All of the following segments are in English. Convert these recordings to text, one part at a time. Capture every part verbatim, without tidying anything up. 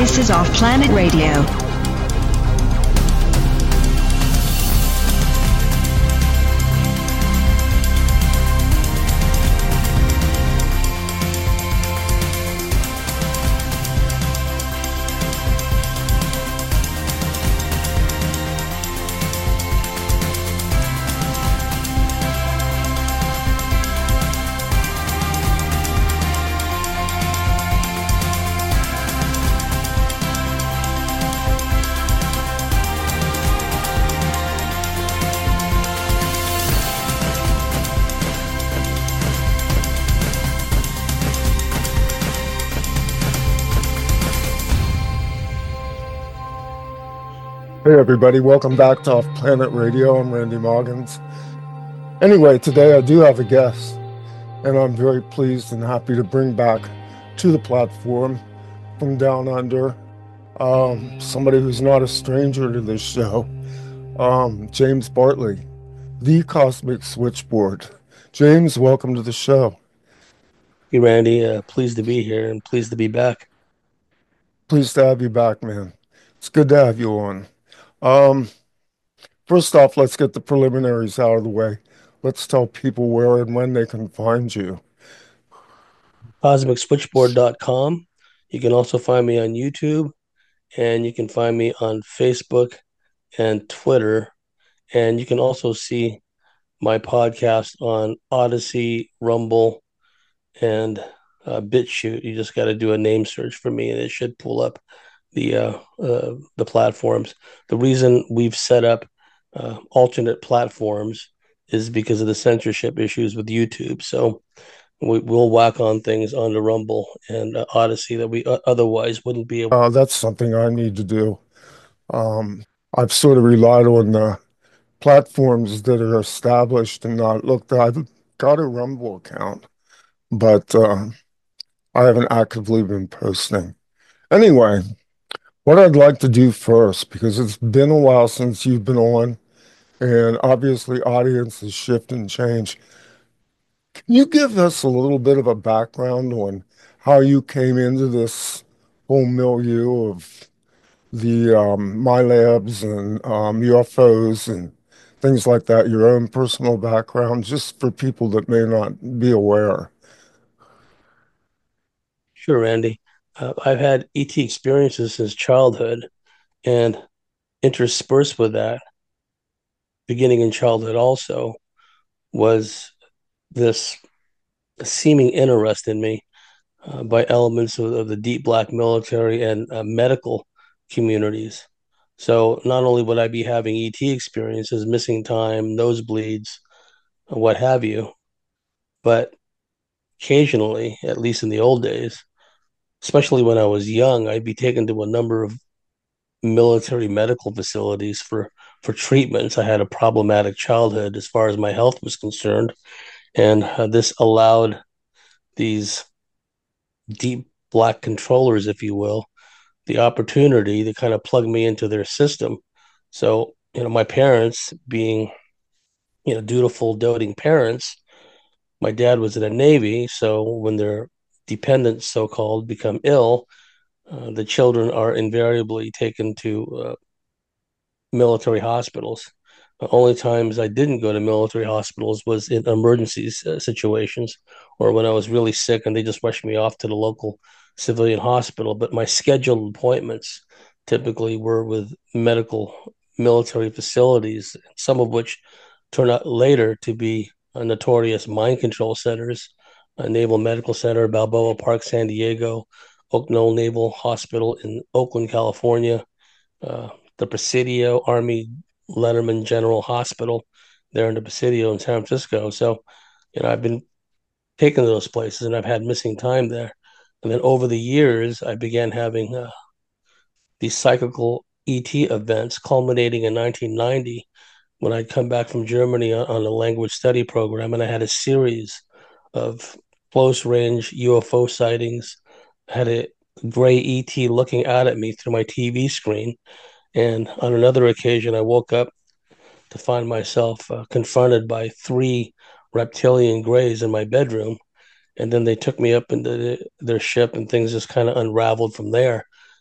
This is Off Planet Radio. Hey everybody, welcome back to Off Planet Radio. I'm Randy Moggins. Anyway, today I do have a guest, and I'm very pleased and happy to bring back to the platform from down under um, somebody who's not a stranger to this show, um, James Bartley, the Cosmic Switchboard. James, welcome to the show. Hey Randy, uh, pleased to be here and pleased to be back. Pleased to have you back, man. It's good to have you on. Um, first off, let's get the preliminaries out of the way. Let's tell people where and when they can find you. cosmic switchboard dot com. You can also find me on YouTube, and you can find me on Facebook and Twitter. And you can also see my podcast on Odyssey, Rumble, and uh, BitChute. You just got to do a name search for me, and it should pull up the uh, uh, the platforms. The reason we've set up uh, alternate platforms is because of the censorship issues with YouTube. So we, we'll whack on things on the Rumble and uh, Odyssey that we uh, otherwise wouldn't be able. Uh, that's something I need to do. Um, I've sort of relied on the platforms that are established and not looked. I've got a Rumble account, but uh, I haven't actively been posting. Anyway, what I'd like to do first, because it's been a while since you've been on, and obviously audiences shift and change. Can you give us a little bit of a background on how you came into this whole milieu of the um, MyLabs and um, U F Os and things like that, your own personal background, just for people that may not be aware? Sure, Randy. Uh, I've had E T experiences since childhood, and interspersed with that, beginning in childhood also, was this seeming interest in me uh, by elements of, of the deep black military and uh, medical communities. So not only would I be having E T experiences, missing time, nosebleeds, what have you, but occasionally, at least in the old days, especially when I was young, I'd be taken to a number of military medical facilities for for treatments. I had a problematic childhood as far as my health was concerned, and uh, this allowed these deep black controllers, if you will, the opportunity to kind of plug me into their system. So, you know, my parents being, you know, dutiful, doting parents, my dad was in the Navy. So when their dependents, so called, become ill, uh, the children are invariably taken to uh, military hospitals. The only times I didn't go to military hospitals was in emergency uh, situations or when I was really sick and they just rushed me off to the local civilian hospital. But my scheduled appointments typically were with medical military facilities, some of which turned out later to be uh, notorious mind control centers, uh, Naval Medical Center, Balboa Park, San Diego, Oak Knoll Naval Hospital in Oakland, California, uh, the Presidio Army Letterman General Hospital there in the Presidio in San Francisco. So, you know, I've been taken to those places and I've had missing time there. And then over the years, I began having uh, these cyclical E T events culminating in nineteen ninety when I'd come back from Germany on, on a language study program. And I had a series of close range U F O sightings. I had a gray E T looking out at me through my T V screen. And on another occasion, I woke up to find myself uh, confronted by three reptilian grays in my bedroom. And then they took me up into the, their ship, and things just kind of unraveled from there.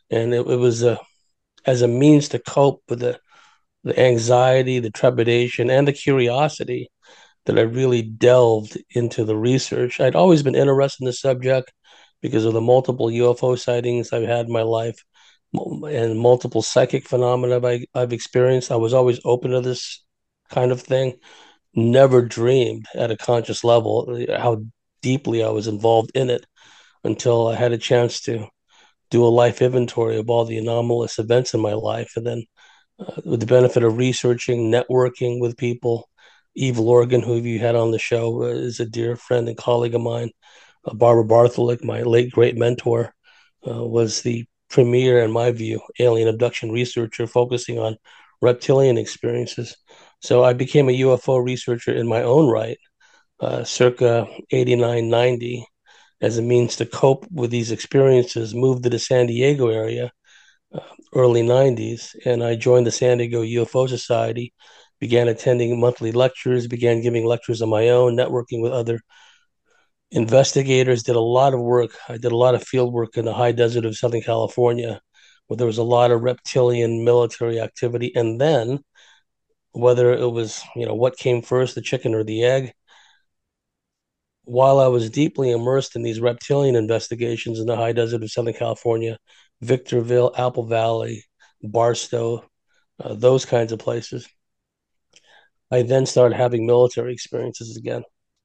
and it, it was a as a means to cope with the the anxiety, the trepidation, and the curiosity that I really delved into the research. I'd always been interested in the subject because of the multiple U F O sightings I've had in my life and multiple psychic phenomena I, I've experienced. I was always open to this kind of thing. Never dreamed at a conscious level how deeply I was involved in it until I had a chance to do a life inventory of all the anomalous events in my life. And then, uh, with the benefit of researching, networking with people, Eve Lorgan, who you had on the show, uh, is a dear friend and colleague of mine. Uh, Barbara Bartholic, my late great mentor, uh, was the premier, in my view, alien abduction researcher focusing on reptilian experiences. So I became a U F O researcher in my own right, uh, circa eighty-nine, ninety, as a means to cope with these experiences. Moved to the San Diego area, uh, early nineties, and I joined the San Diego U F O Society, began attending monthly lectures, began giving lectures on my own, networking with other investigators, did a lot of work. I did a lot of field work in the high desert of Southern California, where there was a lot of reptilian military activity. And then, whether it was, you know, what came first, the chicken or the egg, while I was deeply immersed in these reptilian investigations in the high desert of Southern California, Victorville, Apple Valley, Barstow, uh, those kinds of places, I then started having military experiences again,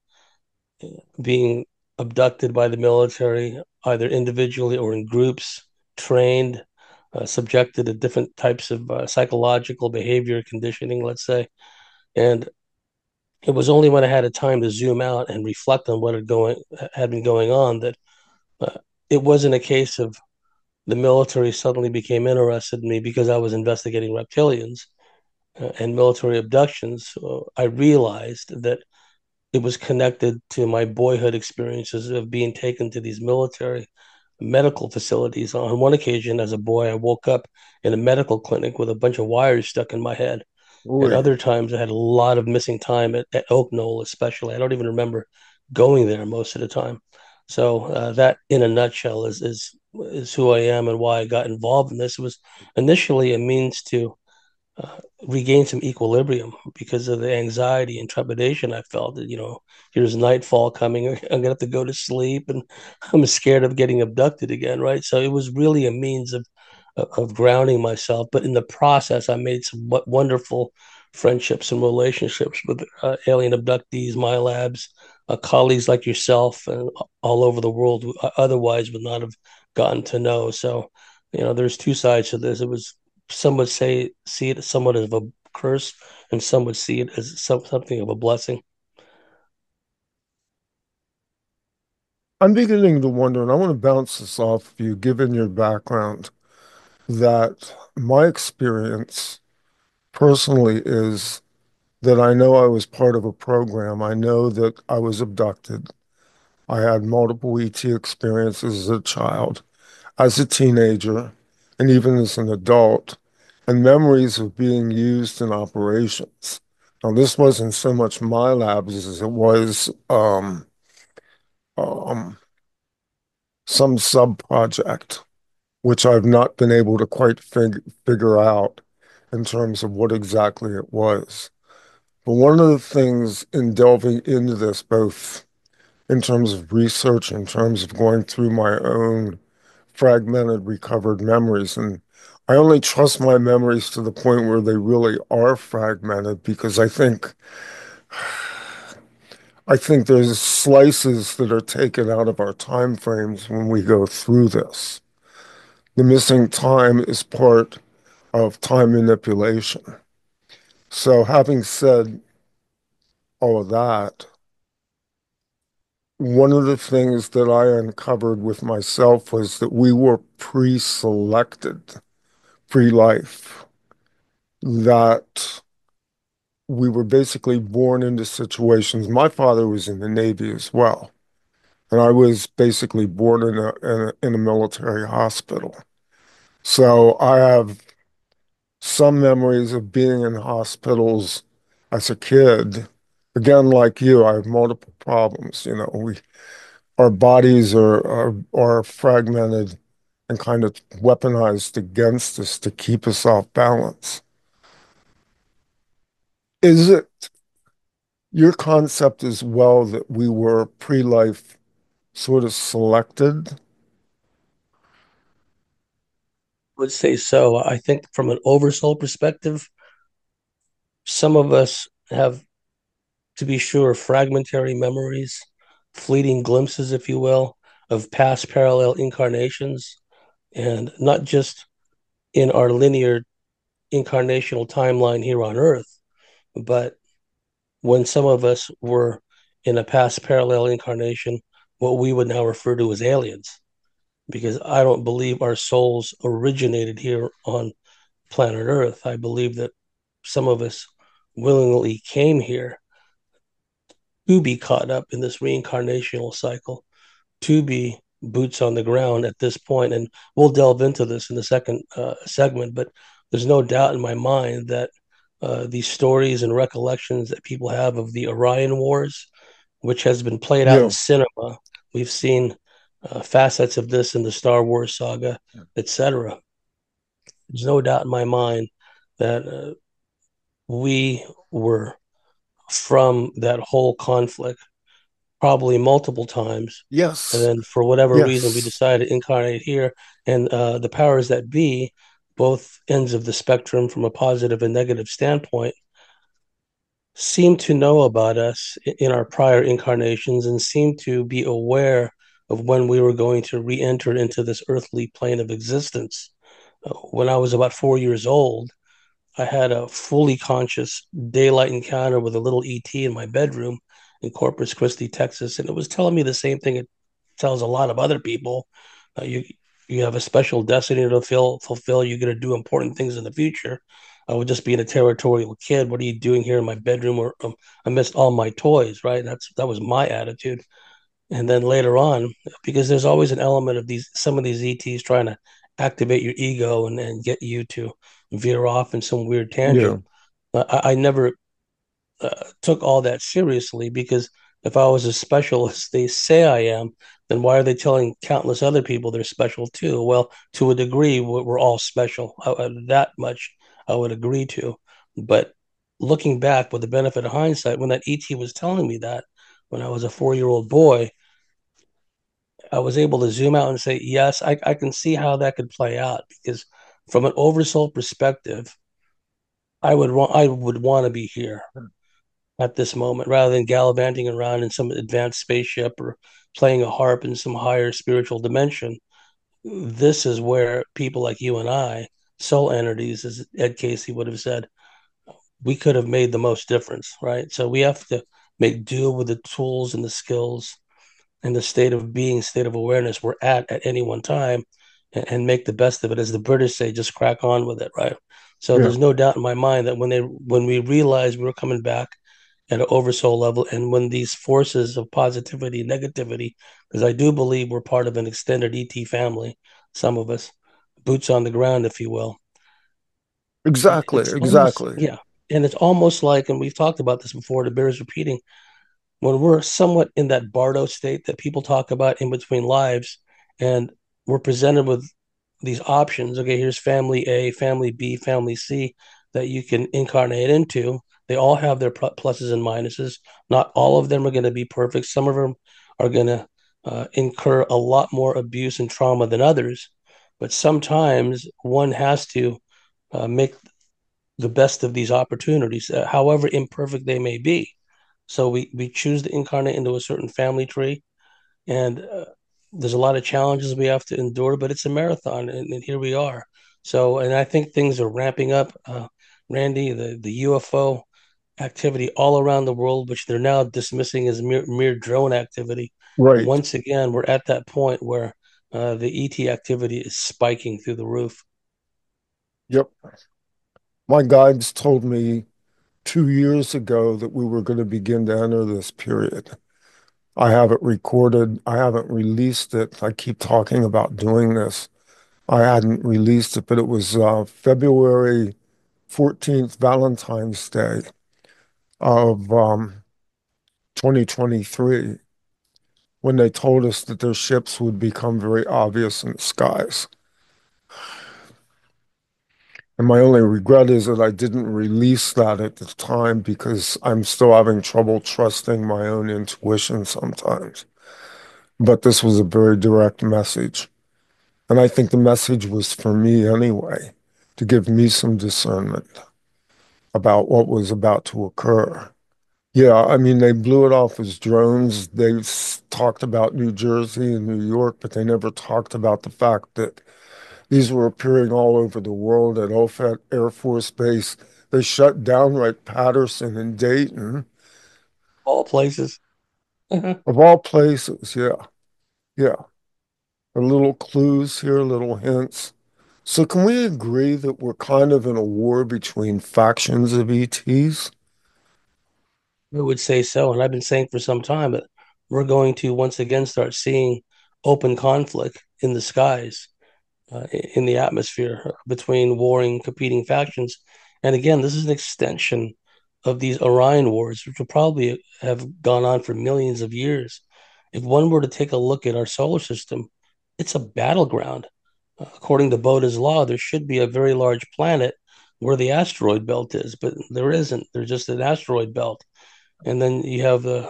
being abducted by the military, either individually or in groups, trained, uh, subjected to different types of uh, psychological behavior conditioning, let's say. And it was only when I had a time to zoom out and reflect on what had going had been going on that uh, it wasn't a case of the military suddenly became interested in me because I was investigating reptilians uh, and military abductions. So I realized that it was connected to my boyhood experiences of being taken to these military medical facilities. On one occasion, as a boy, I woke up in a medical clinic with a bunch of wires stuck in my head. And Ooh. other times, I had a lot of missing time at, at Oak Knoll, especially. I don't even remember going there most of the time. So uh, that, in a nutshell, is is is who I am and why I got involved in this. It was initially a means to uh, regain some equilibrium because of the anxiety and trepidation I felt. That, you know, here's nightfall coming. I'm gonna have to go to sleep, and I'm scared of getting abducted again, right? So it was really a means of of grounding myself. But in the process, I made some wonderful friendships and relationships with uh, alien abductees, my labs, uh, colleagues like yourself, and all over the world who otherwise would not have gotten to know. So, you know, there's two sides to this. It was, some would say see it somewhat as a curse, and some would see it as some, something of a blessing. I'm beginning to wonder, and I want to bounce this off of you, given your background, that my experience personally is that I know I was part of a program. I know that I was abducted. I had multiple E T experiences as a child, as a teenager, and even as an adult, and memories of being used in operations. Now, this wasn't so much my labs as it was um, um, some sub-project, which I've not been able to quite fig figure out in terms of what exactly it was. But one of the things in delving into this, both in terms of research, in terms of going through my own fragmented, recovered memories, and I only trust my memories to the point where they really are fragmented because I think I think there's slices that are taken out of our time frames when we go through this. The missing time is part of time manipulation. So, having said all of that, one of the things that I uncovered with myself was that we were pre-selected, pre-life, that we were basically born into situations. My father was in the Navy as well, and I was basically born in a, in a, in a military hospital. So I have some memories of being in hospitals as a kid. Again, like you, I have multiple problems. You know, we our bodies are are, are fragmented and kind of weaponized against us to keep us off balance. Is it your concept as well that we were pre-life sort of selected? Would say so. I think from an oversoul perspective, some of us have, to be sure, fragmentary memories, fleeting glimpses, if you will, of past parallel incarnations, and not just in our linear incarnational timeline here on Earth, but when some of us were in a past parallel incarnation, what we would now refer to as aliens. Because I don't believe our souls originated here on planet Earth. I believe that some of us willingly came here to be caught up in this reincarnational cycle, to be boots on the ground at this point. And we'll delve into this in the second uh, segment, but there's no doubt in my mind that uh, these stories and recollections that people have of the Orion Wars, which has been played out in Yeah. cinema, we've seen uh, facets of this in the Star Wars saga, et cetera. There's no doubt in my mind that uh, we were from that whole conflict probably multiple times. And Yes. then for whatever reason, we Yes. decided to incarnate here. And uh, the powers that be, both ends of the spectrum from a positive and negative standpoint, seem to know about us in our prior incarnations and seem to be aware of when we were going to re enter into this earthly plane of existence. Uh, When I was about four years old, I had a fully conscious daylight encounter with a little E T in my bedroom in Corpus Christi, Texas, and it was telling me the same thing it tells a lot of other people. Uh, you you have a special destiny to fulfill. Fulfill. You're going to do important things in the future. I would just being a territorial kid. What are you doing here in my bedroom? Or um, I missed all my toys. Right. That's that was my attitude. And then later on, because there's always an element of these some of these E Ts trying to activate your ego and, and get you to veer off in some weird Yeah. tangent. I, I never uh, took all that seriously because if I was as special as they say I am, then why are they telling countless other people they're special too? Well, to a degree, we're all special. I, that much I would agree to. But looking back with the benefit of hindsight, when that E T was telling me that when I was a four year old boy, I was able to zoom out and say, yes, I, I can see how that could play out because from an oversoul perspective, I would want I would want to be here at this moment rather than gallivanting around in some advanced spaceship or playing a harp in some higher spiritual dimension. This is where people like you and I, soul entities, as Ed Casey would have said, we could have made the most difference, right? So we have to make do with the tools and the skills and the state of being, state of awareness we're at at any one time, and, and make the best of it. As the British say, just crack on with it, right? So Yeah. there's no doubt in my mind that when they when we realized we were coming back at an oversoul level, and when these forces of positivity and negativity, because I do believe we're part of an extended E T family, some of us, boots on the ground, if you will. Exactly. It's almost Exactly. yeah, and it's almost like, and we've talked about this before. It bears repeating when we're somewhat in that bardo state that people talk about in between lives, and we're presented with these options. Okay, here's family A, family B, family C that you can incarnate into. They all have their pluses and minuses. Not all of them are going to be perfect. Some of them are going to uh, incur a lot more abuse and trauma than others. But sometimes one has to uh, make the best of these opportunities, uh, however imperfect they may be. So we we choose to incarnate into a certain family tree, and uh, there's a lot of challenges we have to endure, but it's a marathon, and, and here we are. So, and I think things are ramping up. Uh, Randy, the the U F O activity all around the world, which they're now dismissing as mere, mere drone activity. Right. Once again, we're at that point where uh, the E T activity is spiking through the roof. Yep. My guides told me two years ago that we were going to begin to enter this period. I have it recorded. I haven't released it. I keep talking about doing this. I hadn't released it, but it was uh, February fourteenth, Valentine's Day of um, twenty twenty-three. when they told us that their ships would become very obvious in the skies. And my only regret is that I didn't release that at the time because I'm still having trouble trusting my own intuition sometimes. But this was a very direct message. And I think the message was for me anyway, to give me some discernment about what was about to occur. Yeah, I mean, they blew it off as drones. They s- talked about New Jersey and New York, but they never talked about the fact that these were appearing all over the world at Offutt Air Force Base. They shut down Wright-Patterson in Dayton, All places. of all places. Yeah, yeah. A little clues here, little hints. So can we agree that we're kind of in a war between factions of E Ts? I would say so, and I've been saying for some time that we're going to once again start seeing open conflict in the skies, uh, in the atmosphere between warring, competing factions. And again, this is an extension of these Orion Wars, which will probably have gone on for millions of years. If one were to take a look at our solar system, it's a battleground. Uh, according to Bode's law, there should be a very large planet where the asteroid belt is, but there isn't. There's just an asteroid belt. And then you have the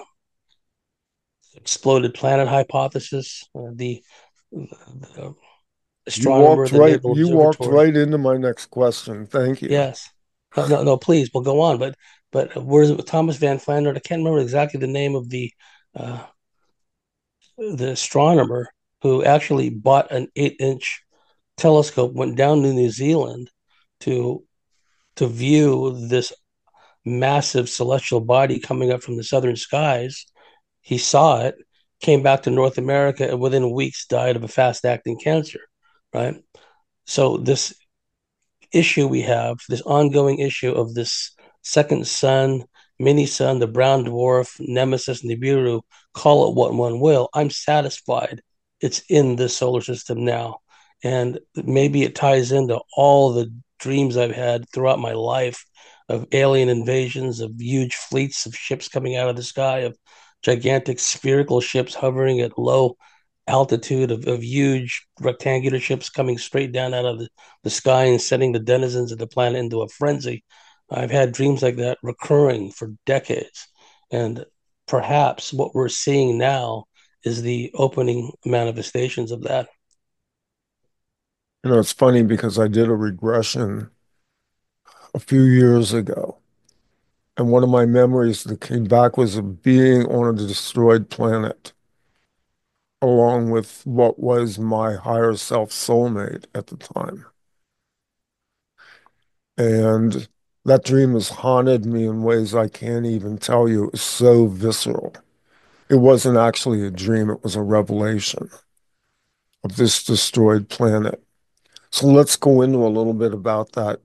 exploded planet hypothesis, uh, the, the You astronomer, walked the right, Naval you walked Observatory. right into my next question. Thank you. Yes. No, no, no, please, we'll go on. But but where's it with Thomas Van Flandern? I can't remember exactly the name of the uh, the astronomer who actually bought an eight inch telescope, went down to New Zealand to to view this massive celestial body coming up from the southern skies. He saw it, came back to North America, and within weeks died of a fast acting cancer. Right. So this issue we have, this ongoing issue of this second sun, mini sun, the brown dwarf, Nemesis, Nibiru, call it what one will. I'm satisfied it's in this solar system now. And maybe it ties into all the dreams I've had throughout my life of alien invasions, of huge fleets of ships coming out of the sky, of gigantic spherical ships hovering at low altitude, of, of huge rectangular ships coming straight down out of the the sky and setting the denizens of the planet into a frenzy. I've had dreams like that recurring for decades. And perhaps what we're seeing now is the opening manifestations of that. You know, it's funny because I did a regression a few years ago, and one of my memories that came back was of being on a destroyed planet, along with what was my higher self soulmate at the time. And that dream has haunted me in ways I can't even tell you. It was so visceral. It wasn't actually a dream, it was a revelation of this destroyed planet. So let's go into a little bit about that.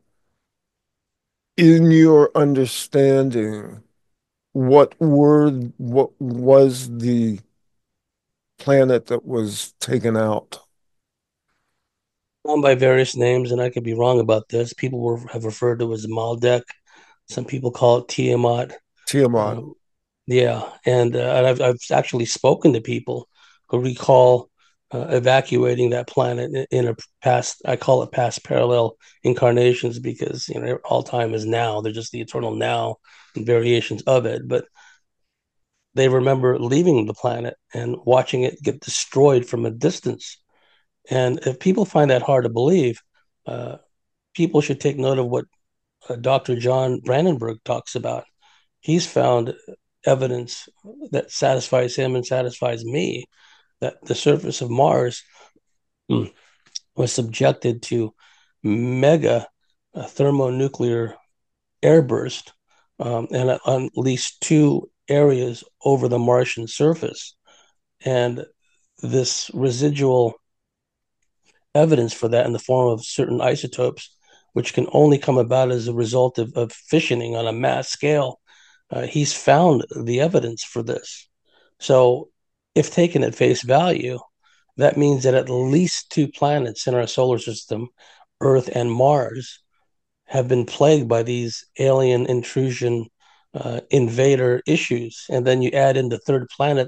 In your understanding, what were what was the planet that was taken out? Known by various names, and I could be wrong about this. People were, have referred to it as Maldek. Some people call it Tiamat. Tiamat. Um, Yeah, and uh, and I've I've actually spoken to people who recall uh, evacuating that planet in, in a past. I call it past parallel incarnations because you know all time is now. They're just the eternal now and variations of it. But they remember leaving the planet and watching it get destroyed from a distance. And if people find that hard to believe, uh, people should take note of what uh, Doctor John Brandenburg talks about. He's found evidence that satisfies him and satisfies me that the surface of Mars mm, was subjected to mega uh, thermonuclear airburst um, and at, on at least two areas over the Martian surface. And this residual evidence for that in the form of certain isotopes, which can only come about as a result of, of fissioning on a mass scale. Uh, he's found the evidence for this. So, if taken at face value, that means that at least two planets in our solar system, Earth and Mars, have been plagued by these alien intrusion uh, invader issues. And then you add in the third planet,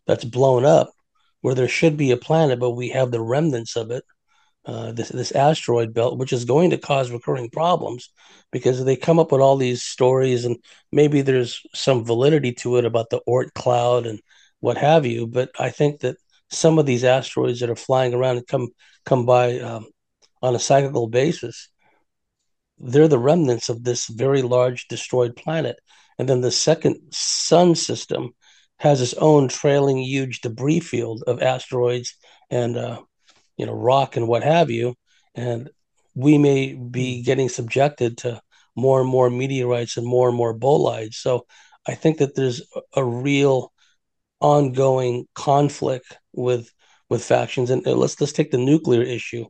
that's blown up where there should be a planet, but we have the remnants of it, uh, this this asteroid belt, which is going to cause recurring problems because they come up with all these stories, and maybe there's some validity to it about the Oort cloud and what have you. But I think that some of these asteroids that are flying around and come come by um, on a cyclical basis, they're the remnants of this very large destroyed planet. And then the second sun system has its own trailing huge debris field of asteroids and uh, you know, rock and what have you. And we may be getting subjected to more and more meteorites and more and more bolides. So I think that there's a real ongoing conflict with with factions. And let's let's take the nuclear issue.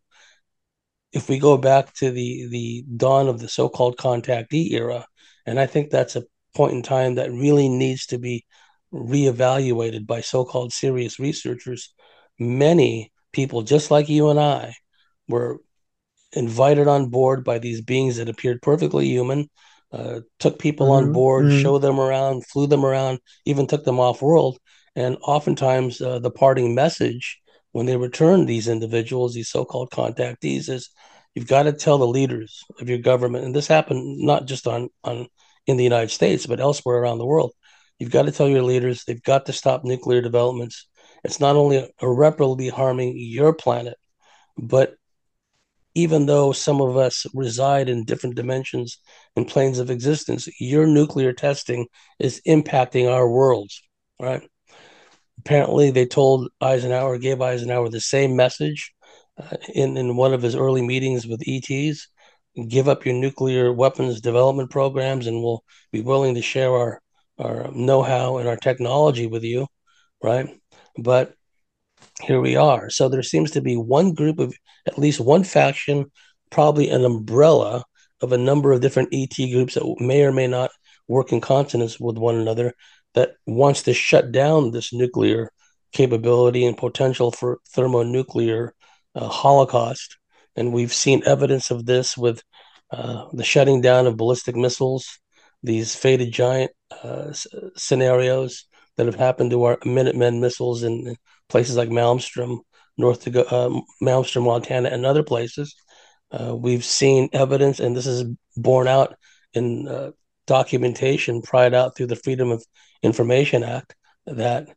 If we go back to the the dawn of the so-called contactee era, and I think that's a point in time that really needs to be reevaluated by so-called serious researchers. Many people, just like you and I, were invited on board by these beings that appeared perfectly human, uh, took people on Hmm. board, Hmm. showed them around, flew them around, even took them off world. And oftentimes, uh, the parting message when they return these individuals, these so called contactees, is you've got to tell the leaders of your government, and this happened not just on, on in the United States, but elsewhere around the world. You've got to tell your leaders they've got to stop nuclear developments. It's not only irreparably harming your planet, but even though some of us reside in different dimensions and planes of existence, your nuclear testing is impacting our worlds, right? Apparently, they told Eisenhower, gave Eisenhower the same message uh, in, in one of his early meetings with E Ts: give up your nuclear weapons development programs, and we'll be willing to share our, our know how and our technology with you, right? But here we are. So there seems to be one group of at least one faction, probably an umbrella of a number of different E T groups that may or may not work in consonance with one another, that wants to shut down this nuclear capability and potential for thermonuclear uh, holocaust. And we've seen evidence of this with uh, the shutting down of ballistic missiles, these fated giant uh, scenarios that have happened to our Minutemen missiles in places like Malmstrom, North to uh, Malmstrom, Montana, and other places. Uh, we've seen evidence, and this is borne out in uh, documentation pried out through the Freedom of Information Act, that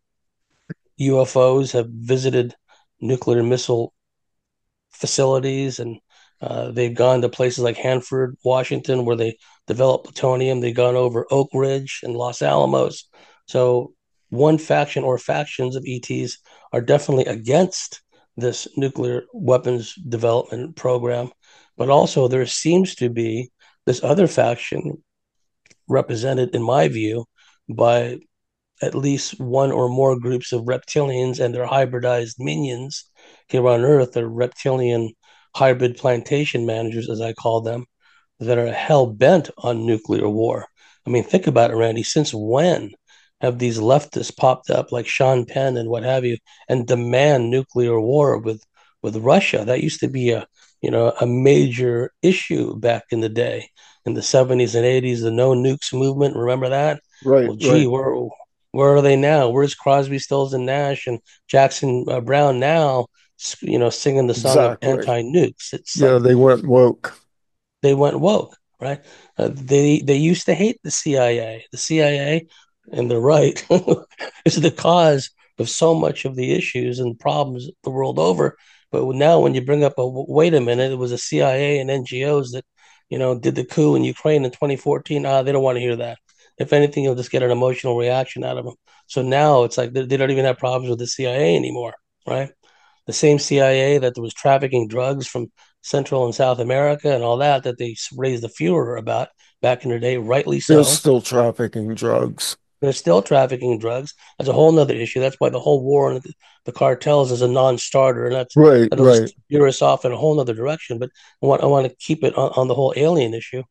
U F Os have visited nuclear missile facilities, and uh, they've gone to places like Hanford, Washington, where they develop plutonium. They've gone over Oak Ridge and Los Alamos. So one faction or factions of E Ts are definitely against this nuclear weapons development program, but also there seems to be this other faction represented, in my view, by at least one or more groups of reptilians and their hybridized minions here on Earth, or reptilian hybrid plantation managers, as I call them, that are hell bent on nuclear war. I mean, think about it, Randy. Since when have these leftists popped up like Sean Penn and what have you, and demand nuclear war with with Russia? That used to be a you know a major issue back in the day, in the seventies and eighties, the no nukes movement. Remember that? Right, Well, gee, right. where where are they now? Where's Crosby, Stills, and Nash and Jackson uh, Brown now? You know, singing the song of Exactly. anti-nukes. It's Yeah, like they went woke. they went woke, right? Uh, they they used to hate the C I A. The C I A, and they're right, is the cause of so much of the issues and problems the world over. But now, when you bring up a wait a minute, it was the C I A and N G Os that you know did the coup in Ukraine in twenty fourteen. Ah, they don't want to hear that. If anything, you'll just get an emotional reaction out of them. So now it's like they, they don't even have problems with the C I A anymore, right? The same C I A that was trafficking drugs from Central and South America and all that, that they raised the furor about back in the day, rightly They're so. still trafficking drugs. They're still trafficking drugs. That's a whole nother issue. That's why the whole war on the cartels is a non-starter, and that's Right, that'll right. just veer us off in a whole nother direction. But I want I want to keep it on, on the whole alien issue.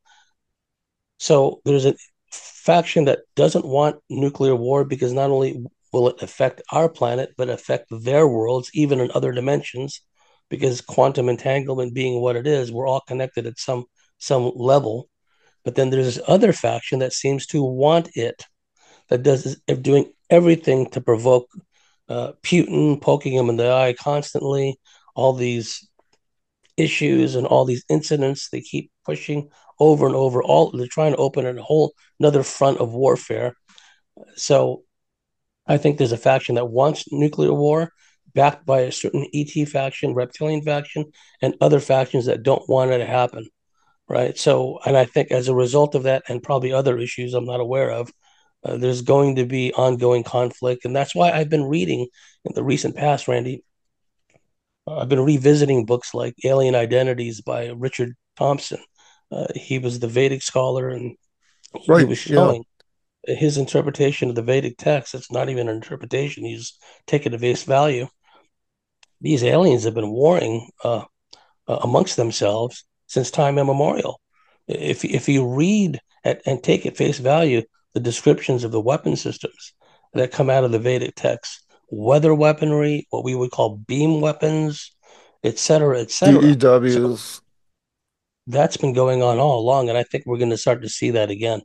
So there's a faction that doesn't want nuclear war because not only will it affect our planet, but affect their worlds, even in other dimensions, because quantum entanglement being what it is, we're all connected at some some level. But then there's this other faction that seems to want it, that does is doing everything to provoke uh, Putin poking him in the eye constantly, all these issues and all these incidents they keep pushing over and over. All they're trying to open a whole another front of warfare. So I think there's a faction that wants nuclear war, backed by a certain E T faction, reptilian faction, and other factions that don't want it to happen. Right. So, and I think as a result of that, and probably other issues I'm not aware of, uh, there's going to be ongoing conflict. And that's why I've been reading in the recent past, Randy. Uh, I've been revisiting books like Alien Identities by Richard Thompson. Uh, he was the Vedic scholar, and he Right. was Yeah. showing his interpretation of the Vedic text. It's not even an interpretation, he's taken at face value. These aliens have been warring uh, uh, amongst themselves since time immemorial. If if you read at, and take at face value the descriptions of the weapon systems that come out of the Vedic texts, weather weaponry, what we would call beam weapons, et cetera, et cetera. So D E Ws. that's been going on all along, and I think we're going to start to see that again.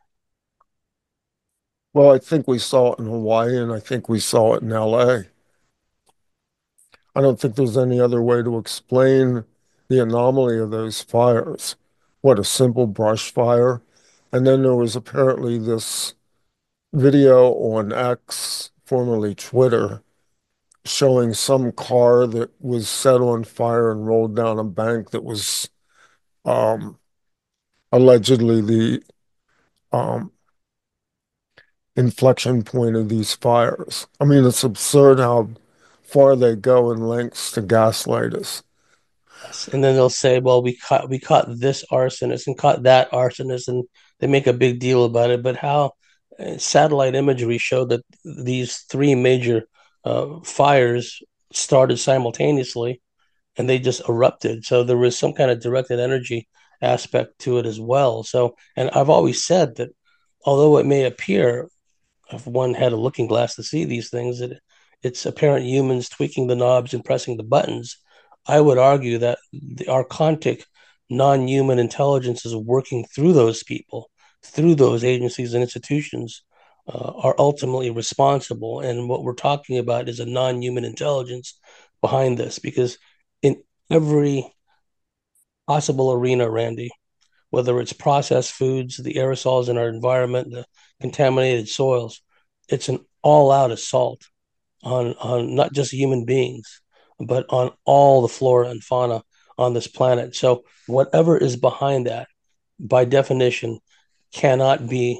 Well, I think we saw it in Hawaii and I think we saw it in L A. I don't think there's any other way to explain the anomaly of those fires. What a simple brush fire. And then there was apparently this video on X, formerly Twitter, showing some car that was set on fire and rolled down a bank that was um, allegedly the um, inflection point of these fires. I mean, it's absurd how far they go in lengths to gaslight us. Yes. And then they'll say, well, we caught we caught this arsonist and caught that arsonist, and they make a big deal about it. But how uh, satellite imagery showed that these three major uh, fires started simultaneously and they just erupted. So there was some kind of directed energy aspect to it as well. So, and I've always said that although it may appear, if one had a looking glass to see these things, that it's apparent humans tweaking the knobs and pressing the buttons. I would argue that the archontic non-human intelligence is working through those people, through those agencies and institutions, uh, are ultimately responsible. And what we're talking about is a non-human intelligence behind this, because in every possible arena, Randy, whether it's processed foods, the aerosols in our environment, the contaminated soils, it's an all-out assault on on not just human beings, but on all the flora and fauna on this planet. So whatever is behind that, by definition, cannot be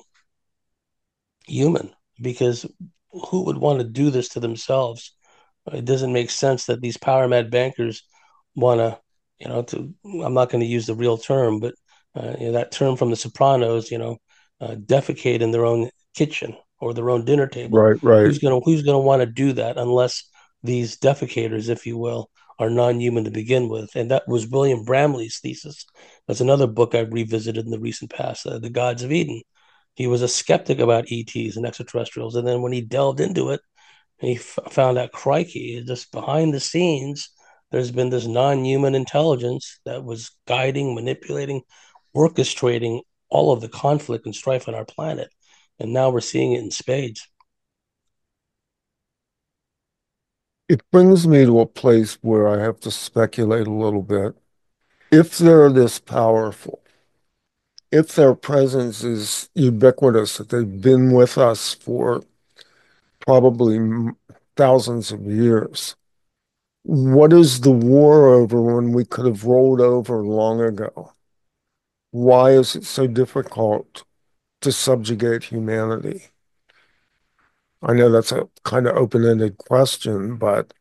human, because who would want to do this to themselves? It doesn't make sense that these power mad bankers want to, you know, to, I'm not going to use the real term, but uh, you know, that term from The Sopranos, you know, uh, defecate in their own kitchen or their own dinner table. Right, right. Who's gonna Who's gonna want to do that unless these defecators, if you will, are non-human to begin with? And that was William Bramley's thesis. That's another book I've revisited in the recent past, uh, The Gods of Eden. He was a skeptic about E Ts and extraterrestrials, and then when he delved into it, he f- found out, crikey, just behind the scenes, there's been this non-human intelligence that was guiding, manipulating, orchestrating all of the conflict and strife on our planet. And now we're seeing it in spades. It brings me to a place where I have to speculate a little bit. If they're this powerful, if their presence is ubiquitous, that they've been with us for probably m- thousands of years, what is the war over when we could have rolled over long ago? Why is it so difficult to subjugate humanity? I know that's a kind of open-ended question, but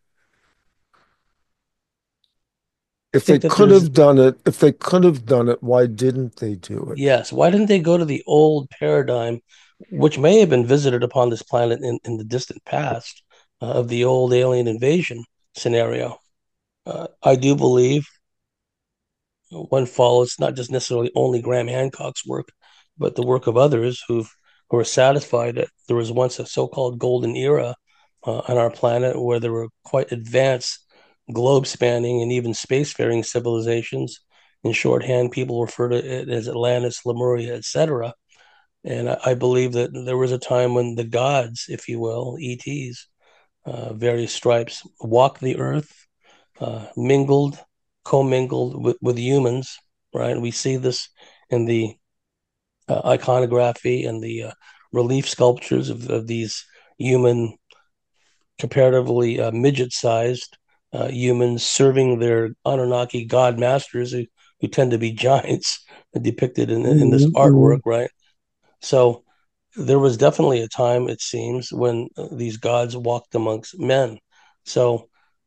I if they think that could there's, have done it, if they could have done it, why didn't they do it? yes, why didn't they go to the old paradigm, which may have been visited upon this planet in, in the distant past, uh, of the old alien invasion scenario? Uh, I do believe one follows not just necessarily only Graham Hancock's work, but the work of others who've who are satisfied that there was once a so-called golden era uh, on our planet where there were quite advanced globe-spanning and even spacefaring civilizations. In shorthand, people refer to it as Atlantis, Lemuria, et cetera. And I, I believe that there was a time when the gods, if you will, E Ts, uh, various stripes, walk the earth, uh, mingled, commingled with, with humans, right? And we see this in the uh, iconography and the uh, relief sculptures of, of these human, comparatively uh, midget-sized uh, humans serving their Anunnaki god masters, who, who tend to be giants, depicted in, in this artwork, Mhm. right? So there was definitely a time, it seems, when uh, these gods walked amongst men. So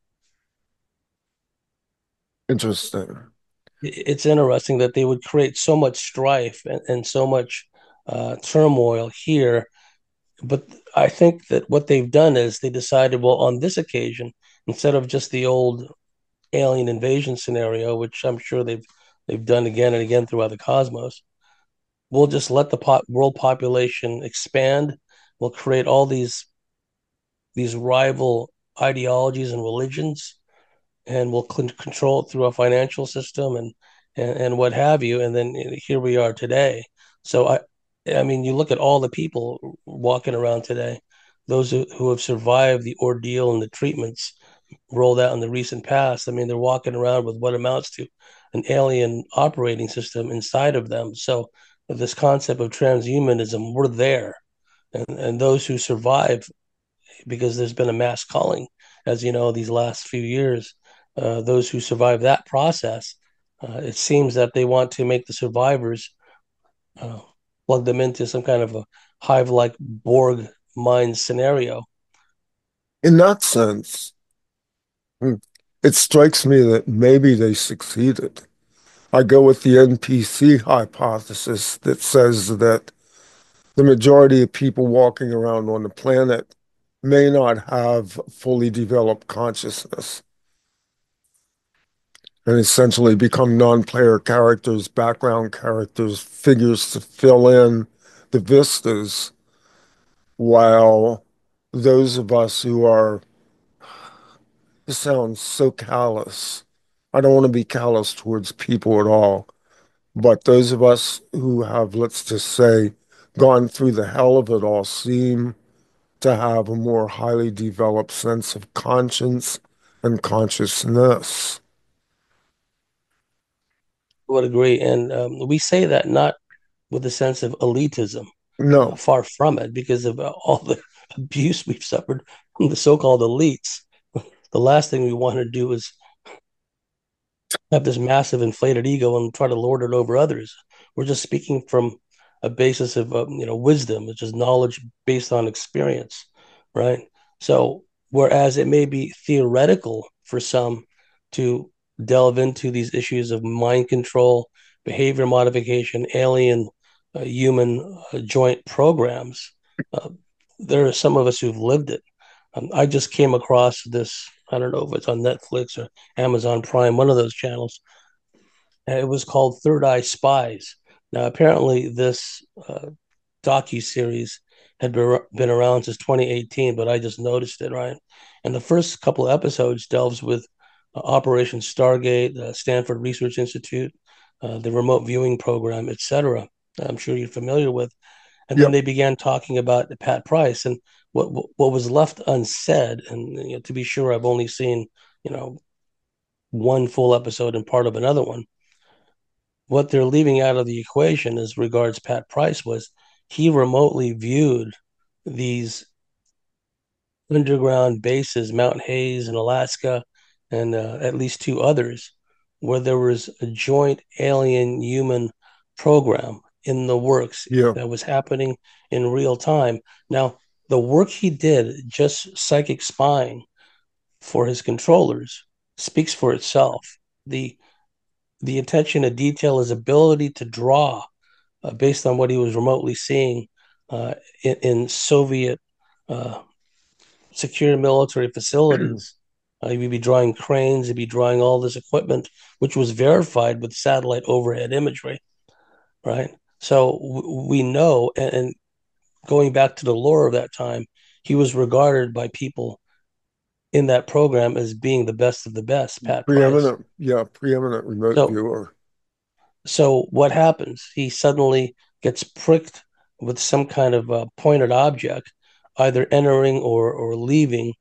Interesting. it's interesting that they would create so much strife and, and so much uh, turmoil here. But I think that what they've done is they decided, well, on this occasion, instead of just the old alien invasion scenario, which I'm sure they've they've done again and again throughout the cosmos, we'll just let the po- world population expand. We'll create all these these rival ideologies and religions, and we'll cl- control it through a financial system and, and and what have you. And then here we are today. So I, I mean, you look at all the people walking around today, those who, who have survived the ordeal and the treatments rolled out in the recent past. I mean, they're walking around with what amounts to an alien operating system inside of them. So this concept of transhumanism, we're there. And, and those who survive, because there's been a mass culling, as you know, these last few years. Uh, those who survive that process, uh, it seems that they want to make the survivors uh, plug them into some kind of a hive-like Borg mind scenario. In that sense, hmm, it strikes me that maybe they succeeded. I go with the N P C hypothesis that says that the majority of people walking around on the planet may not have fully developed consciousness and essentially become non-player characters, background characters, figures to fill in the vistas, while those of us who are, this sounds so callous. I don't want to be callous towards people at all, but those of us who have, let's just say, gone through the hell of it all seem to have a more highly developed sense of conscience and consciousness. I would agree, and um, we say that not with a sense of elitism, uh, No, far from it, because of all the abuse we've suffered from the so-called elites. The last thing we want to do is have this massive inflated ego and try to lord it over others. We're just speaking from a basis of uh, you know wisdom, which is knowledge based on experience, right? So whereas it may be theoretical for some to delve into these issues of mind control, behavior modification, alien uh, human uh, joint programs, uh, there are some of us who've lived it. um, I just came across this. I don't know if it's on Netflix or Amazon Prime, one of those channels. It was called Third Eye Spies. Now, apparently, this uh, docu series had been around since twenty eighteen, but I just noticed it, right? And the first couple of episodes delves with uh, Operation Stargate, uh, Stanford Research Institute, uh, the remote viewing program, et cetera. I'm sure you're familiar with. And then yep, they began talking about Pat Price and what what was left unsaid. And you know, to be sure, I've only seen you know one full episode and part of another one. What they're leaving out of the equation as regards Pat Price was he remotely viewed these underground bases, Mount Hayes in Alaska, and uh, at least two others, where there was a joint alien human program in the works yeah, that was happening in real time. Now, the work he did, just psychic spying for his controllers, speaks for itself. The the attention to detail, his ability to draw uh, based on what he was remotely seeing uh, in, in Soviet uh, secure military facilities. Uh, he'd be drawing cranes, he'd be drawing all this equipment, which was verified with satellite overhead imagery, right? So w- we know, and, and going back to the lore of that time, he was regarded by people in that program as being the best of the best, Pat Price. preeminent, yeah, preeminent remote So viewer. So what happens? He suddenly gets pricked with some kind of uh, pointed object, either entering or or leaving.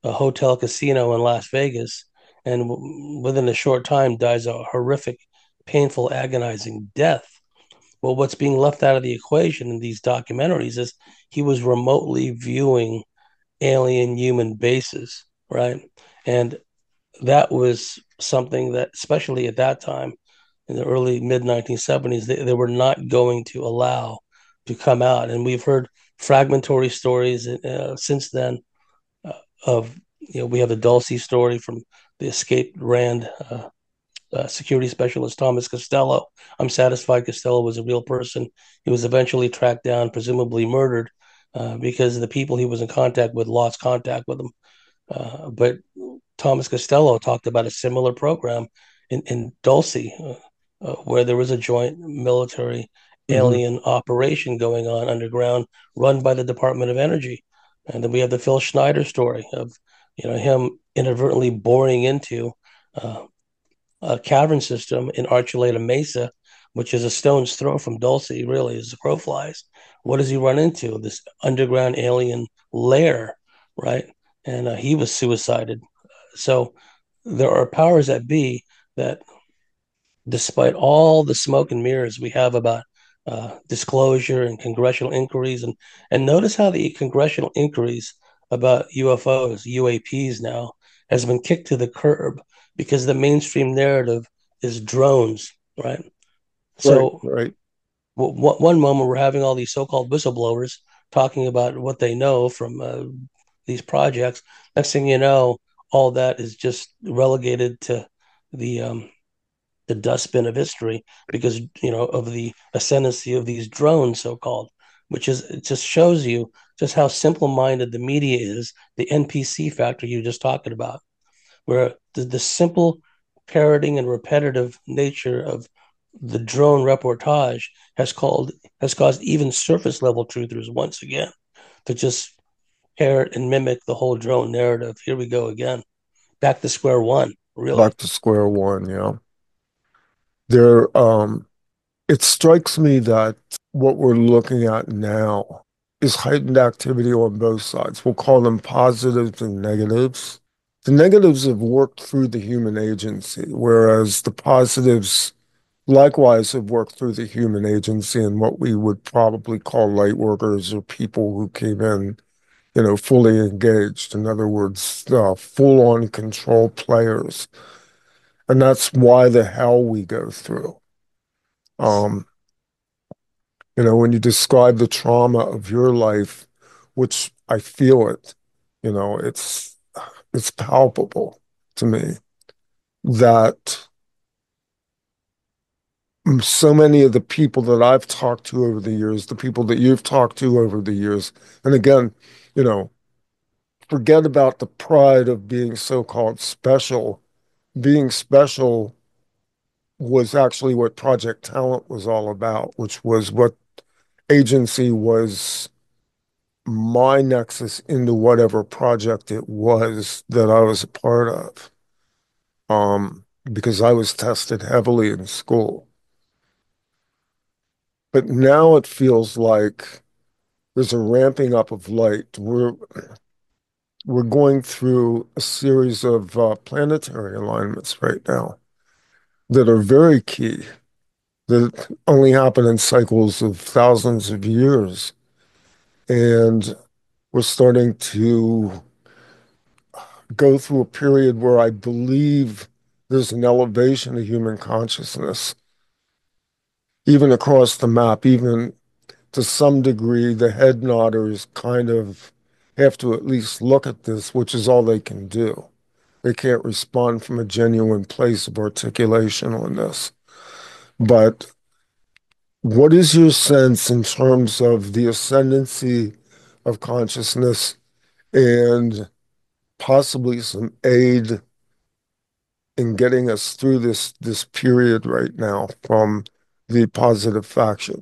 a hotel casino in Las Vegas, and w- within a short time dies a horrific, painful, agonizing death. Well, what's being left out of the equation in these documentaries is he was remotely viewing alien human bases, right? And that was something that, especially at that time in the early mid nineteen seventies, they, they were not going to allow to come out. And we've heard fragmentary stories uh, since then uh, of, you know, we have the Dulce story from the escaped Rand uh, uh, security specialist Thomas Costello. I'm satisfied Costello was a real person. He was eventually tracked down, presumably murdered, uh, because the people he was in contact with lost contact with him. Uh, but Thomas Costello talked about a similar program in, in Dulce, uh, uh, where there was a joint military Hmm. alien operation going on underground, run by the Department of Energy. And then we have the Phil Schneider story of, you know, him inadvertently boring into uh, a cavern system in Archuleta Mesa, which is a stone's throw from Dulce, really, as the crow flies. What does he run into? This underground alien lair, right? And uh, he was suicided. So there are powers that be that, despite all the smoke and mirrors we have about uh, disclosure and congressional inquiries, and and notice how the congressional inquiries about U F Os, U A Ps now, has been kicked to the curb because the mainstream narrative is drones, right? Right, So right. w- one moment we're having all these so-called whistleblowers talking about what they know from uh, these projects. Next thing you know, all that is just relegated to the um, the dustbin of history because, you know, of the ascendancy of these drones, so called, which is, it just shows you just how simple minded the media is. The N P C factor you just talking about, where the, the simple parroting and repetitive nature of the drone reportage has called has caused even surface level truthers once again to just parrot and mimic the whole drone narrative. Here we go again, back to square one, really. Back to square one, yeah. There, um, it strikes me that what we're looking at now is heightened activity on both sides. We'll call them positives and negatives. The negatives have worked through the human agency, whereas the positives likewise have worked through the human agency and what we would probably call light workers or people who came in, you know, fully engaged. In other words, uh, full-on control players. And that's why the hell we go through. Um, you know, when you describe the trauma of your life, which I feel it, you know, it's it's palpable to me that so many of the people that I've talked to over the years, the people that you've talked to over the years, and again, you know, forget about the pride of being so-called special. Being special was actually what Project Talent was all about, which was what agency was my nexus into whatever project it was that I was a part of. Um, because I was tested heavily in school. But now it feels like there's a ramping up of light. We're we're going through a series of uh, planetary alignments right now that are very key, that only happen in cycles of thousands of years. And we're starting to go through a period where I believe there's an elevation of human consciousness, even across the map, even to some degree, the head nodders kind of have to at least look at this, which is all they can do. They can't respond from a genuine place of articulation on this. But what is your sense in terms of the ascendancy of consciousness and possibly some aid in getting us through this this period right now from the positive faction?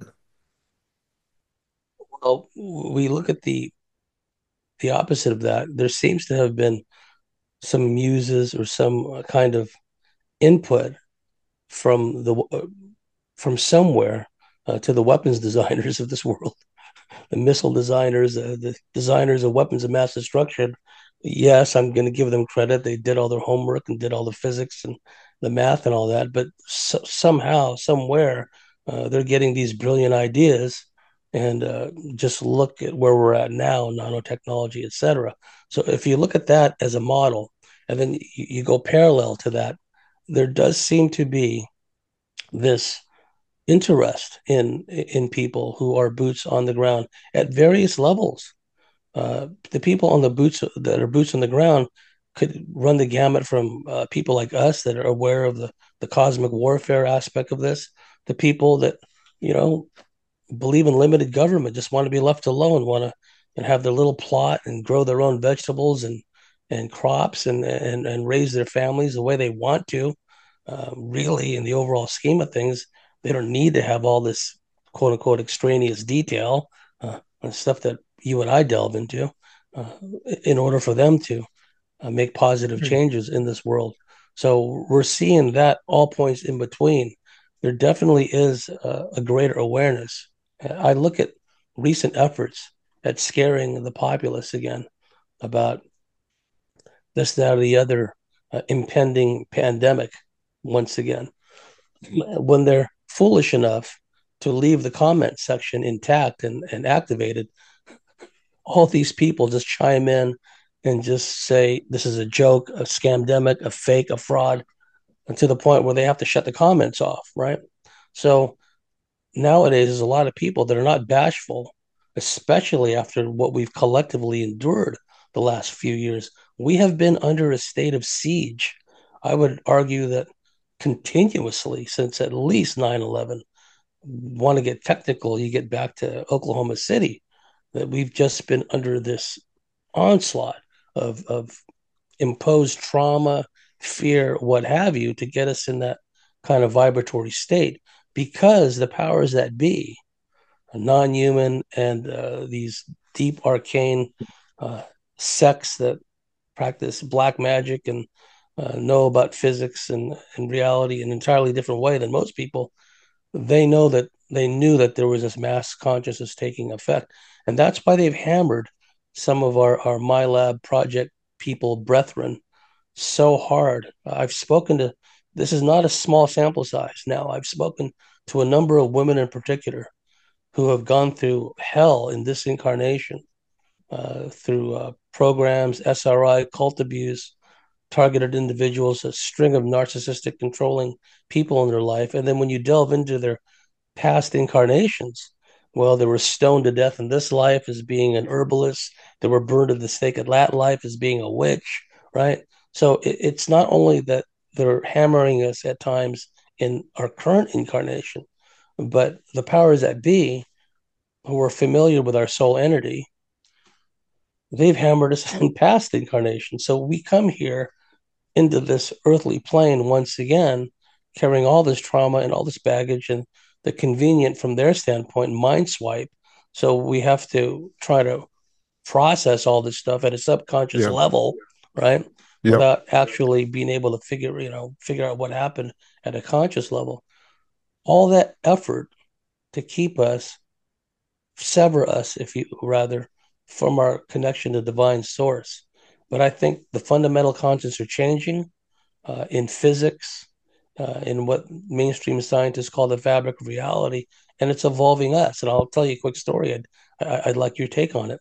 Well, we look at the the opposite of that. There seems to have been some muses or some uh, kind of input from the uh, from somewhere uh, to the weapons designers of this world, the missile designers, uh, the designers of weapons of mass destruction, Yes, I'm going to give them credit. They did all their homework and did all the physics and the math and all that. But so, somehow, somewhere, uh, they're getting these brilliant ideas. And uh, just look at where we're at now, nanotechnology, et cetera. So if you look at that as a model, and then you, you go parallel to that, there does seem to be this interest in in people who are boots on the ground at various levels. Uh, the people on the boots that are boots on the ground could run the gamut from uh, people like us that are aware of the the cosmic warfare aspect of this, to people that you know believe in limited government, just want to be left alone, want to and have their little plot and grow their own vegetables and and crops and and and raise their families the way they want to. Uh, really, in the overall scheme of things, they don't need to have all this quote unquote extraneous detail uh, and stuff that you and I delve into uh, in order for them to uh, make positive Mm. changes in this world. So we're seeing that all points in between. There definitely is a, a greater awareness. I look at recent efforts at scaring the populace again about this, that, or the other uh, impending pandemic once again. When they're foolish enough to leave the comment section intact and, and activated, all these people just chime in and just say this is a joke, a scamdemic, a fake, a fraud, and to the point where they have to shut the comments off, right? So nowadays, there's a lot of people that are not bashful, especially after what we've collectively endured the last few years. We have been under a state of siege. I would argue that continuously since at least nine eleven. Want to get technical, you get back to Oklahoma City, that we've just been under this onslaught of, of imposed trauma, fear, what have you, to get us in that kind of vibratory state because the powers that be, non human and uh, these deep arcane uh, sects that practice black magic and uh, know about physics and, and reality in an entirely different way than most people, they know that they knew that there was this mass consciousness taking effect. And that's why they've hammered some of our, our MyLab project people, brethren, so hard. I've spoken to, this is not a small sample size now. I've spoken to a number of women in particular who have gone through hell in this incarnation uh, through uh, programs, S R I, cult abuse, targeted individuals, a string of narcissistic controlling people in their life. And then when you delve into their past incarnations, well, they were stoned to death in this life as being an herbalist. They were burned at the stake in that life as being a witch, right? So it, it's not only that they're hammering us at times in our current incarnation, but the powers that be who are familiar with our soul entity, they've hammered us in past incarnations. So we come here into this earthly plane once again, carrying all this trauma and all this baggage and the convenient, from their standpoint, mind swipe. So we have to try to process all this stuff at a subconscious Yeah. level, right? Yep. Without actually being able to figure, you know, figure out what happened at a conscious level. All that effort to keep us, sever us, if you rather, from our connection to divine source. But I think the fundamental concepts are changing uh, in physics, uh, in what mainstream scientists call the fabric of reality, and it's evolving us. And I'll tell you a quick story. I'd, I'd like your take on it.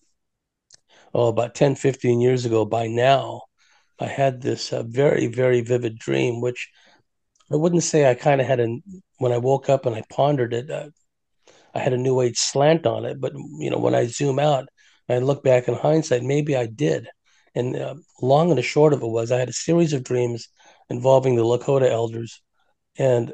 Oh, about ten, fifteen years ago, by now, I had this uh, very, very vivid dream, which I wouldn't say I kind of had a, when I woke up and I pondered it, uh, I had a new age slant on it. But, you know, when I zoom out and I look back in hindsight, maybe I did. And uh, long and the short of it was I had a series of dreams involving the Lakota elders. And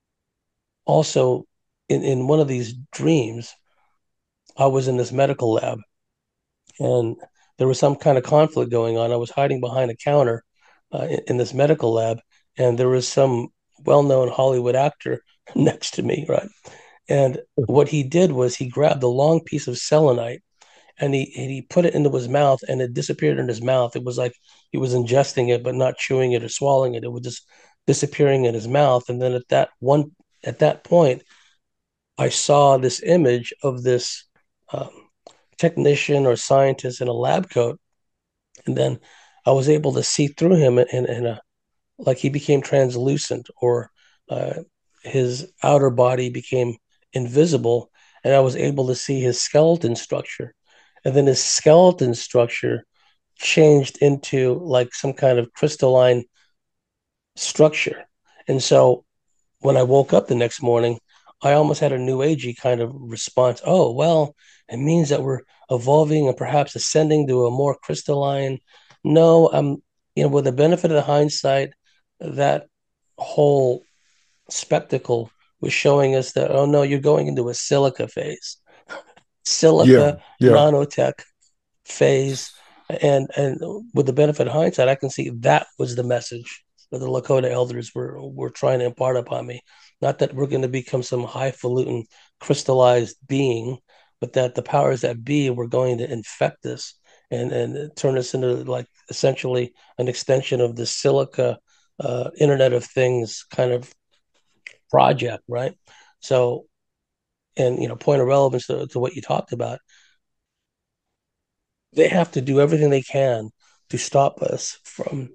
also, in, in one of these dreams, I was in this medical lab and there was some kind of conflict going on. I was hiding behind a counter uh, in, in this medical lab, and there was some well known Hollywood actor next to me, right? And what he did was he grabbed a long piece of selenite and he and he put it into his mouth and it disappeared in his mouth. It was like he was ingesting it but not chewing it or swallowing it. It was just disappearing in his mouth. And then at that one at that point, I saw this image of this um, technician or scientist in a lab coat, And then I was able to see through him in, in, in a like he became translucent, or uh, his outer body became invisible, and I was able to see his skeleton structure. And then his skeleton structure changed into like some kind of crystalline structure. And so when I woke up the next morning, I almost had a new agey kind of response. Oh, well, it means that we're evolving and perhaps ascending to a more crystalline. No, I'm, you know, with the benefit of the hindsight, that whole spectacle was showing us that, oh no, you're going into a silica phase, Yeah, silica yeah, nanotech phase. And and with the benefit of hindsight, I can see that was the message that the Lakota elders were were trying to impart upon me. Not that we're going to become some highfalutin crystallized being, but that the powers that be were going to infect us and and turn us into like essentially an extension of the silica uh, Internet of Things kind of project, right? So, and you know, point of relevance to, to what you talked about, they have to do everything they can to stop us from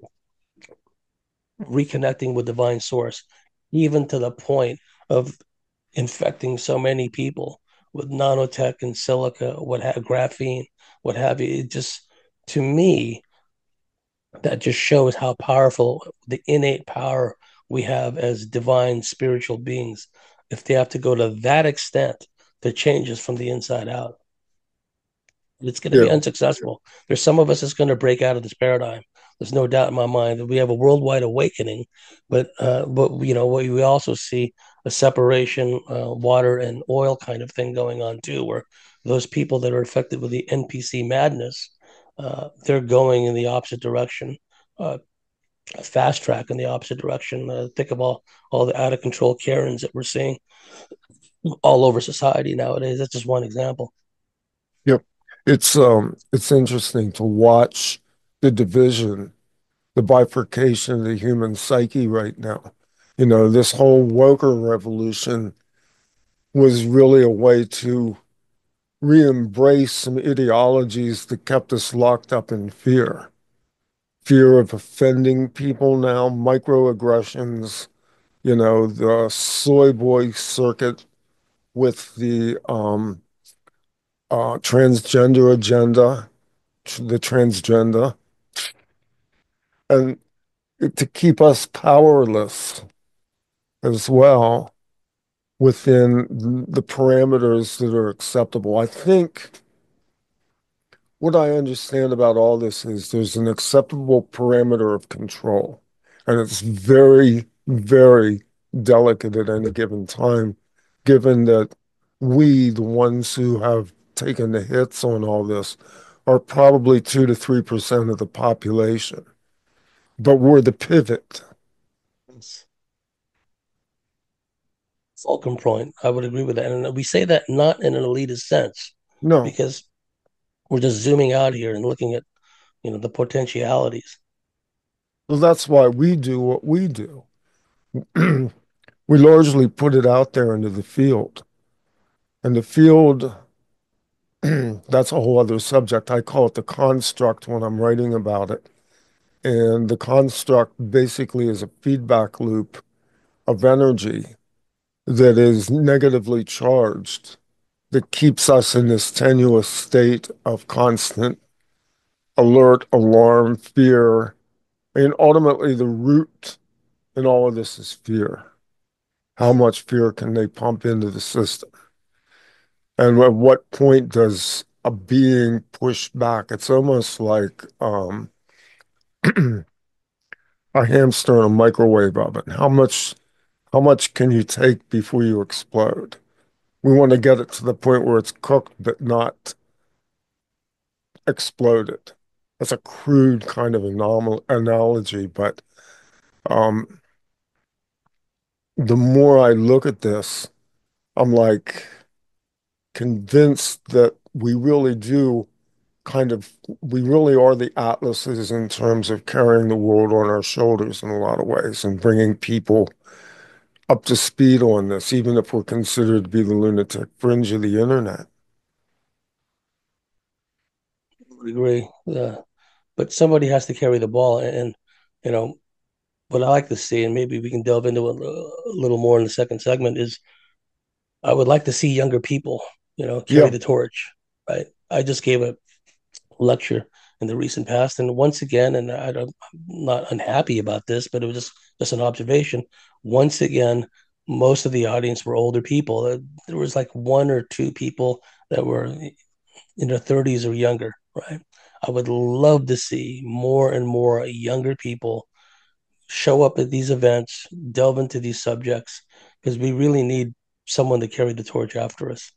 reconnecting with divine source, even to the point of infecting so many people with nanotech and silica, what have graphene, what have you. It just, to me, that just shows how powerful the innate power we have as divine spiritual beings. If they have to go to that extent to change us from the inside out, it's going to be yeah, unsuccessful. There's some of us that's going to break out of this paradigm. There's no doubt in my mind that we have a worldwide awakening, but uh, but you know we, we also see a separation, uh, water and oil kind of thing going on too, where those people that are affected with the N P C madness, uh, they're going in the opposite direction, uh, fast track in the opposite direction. Uh, think of all all the out of control Karens that we're seeing all over society nowadays. That's just one example. yep. It's um it's interesting to watch the division, the bifurcation of the human psyche right now. You know, this whole woker revolution was really a way to re-embrace some ideologies that kept us locked up in fear. Fear of offending people now, microaggressions, you know, the soy boy circuit with the um, uh, transgender agenda, the transgender, and to keep us powerless as well within the parameters that are acceptable. I think what I understand about all this is there's an acceptable parameter of control, and it's very, very delicate at any given time, given that we, the ones who have taken the hits on all this, are probably two to three percent of the population. But we're the pivot. It's Fulcrum point. I would agree with that. And we say that not in an elitist sense, No, because we're just zooming out here and looking at, you know, the potentialities. well, that's why we do what we do. We largely put it out there into the field. And the field, that's a whole other subject. I call it the construct when I'm writing about it. And the construct basically is a feedback loop of energy that is negatively charged, that keeps us in this tenuous state of constant alert, alarm, fear. And ultimately, the root in all of this is fear. How much fear can they pump into the system? And at what point does a being push back? It's almost like um, a hamster in a microwave oven. How much, how much can you take before you explode? We want to get it to the point where it's cooked but not exploded. That's a crude kind of anom analogy, but um, the more I look at this, I'm like convinced that we really do kind of, we really are the atlases in terms of carrying the world on our shoulders in a lot of ways and bringing people up to speed on this, even if we're considered to be the lunatic fringe of the internet. I would agree. Uh, but somebody has to carry the ball. And, and you know, what I like to see, and maybe we can delve into it a little more in the second segment, is I would like to see younger people, you know, carry Yeah. the torch, right? I just gave a lecture in the recent past, and once again, and I don't, I'm not unhappy about this, but it was just just an observation. Once again, most of the audience were older people. There was like one or two people that were in their thirties or younger, right? I would love to see more and more younger people show up at these events, delve into these subjects, because we really need someone to carry the torch after us.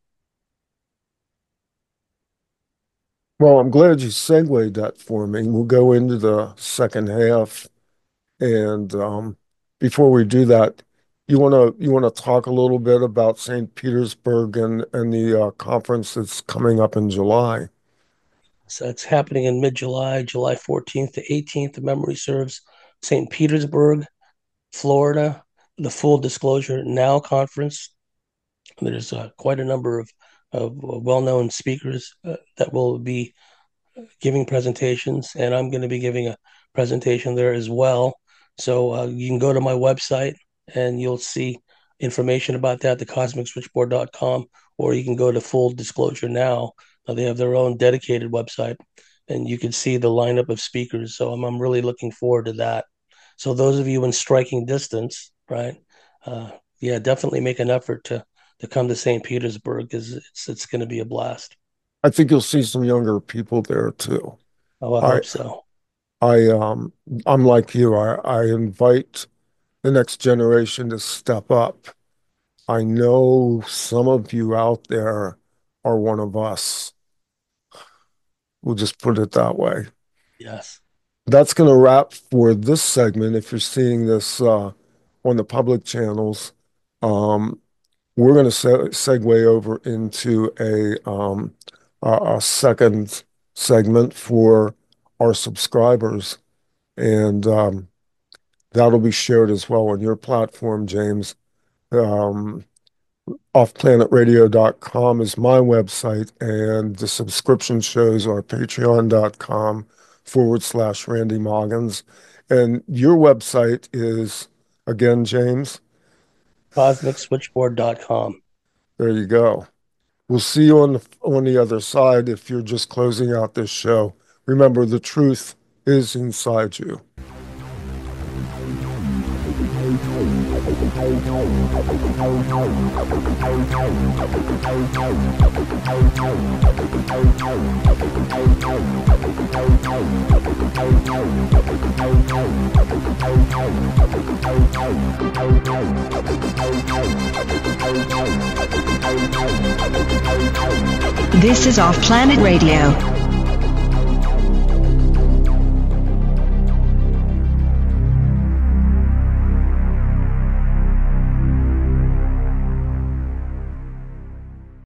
Well, I'm glad you segued that for me. We'll go into the second half. And um, before we do that, you want to you want to talk a little bit about Saint Petersburg and and the uh, conference that's coming up in July. So it's happening in mid July, July fourteenth to eighteenth, if memory serves, Saint Petersburg, Florida, the Full Disclosure Now conference. There's uh, quite a number of, of well known speakers uh, that will be giving presentations, and I'm going to be giving a presentation there as well. So uh, you can go to my website and you'll see information about that, the cosmic switchboard dot com, or you can go to Full Disclosure Now. Uh, they have their own dedicated website, and you can see the lineup of speakers. So I'm, I'm really looking forward to that. So those of you in striking distance, right? Uh, yeah, definitely make an effort to to come to Saint Petersburg because it's it's going to be a blast. I think you'll see some younger people there too. Oh, I I hope so. I um I'm like you. I I invite the next generation to step up. I know some of you out there are one of us. We'll just put it that way. Yes. That's going to wrap for this segment. If you're seeing this uh, on the public channels, um, we're going to se segue over into a, um, a, a second segment for our subscribers, and um, that'll be shared as well on your platform, James. Um, off planet radio dot com is my website, and the subscription shows are patreon.com forward slash Randy Moggins. And your website is, again, James, cosmic switchboard dot com. there you go. We'll see you on the, on the other side if you're just closing out this show. Remember, the truth is inside you. This is Off Planet Radio.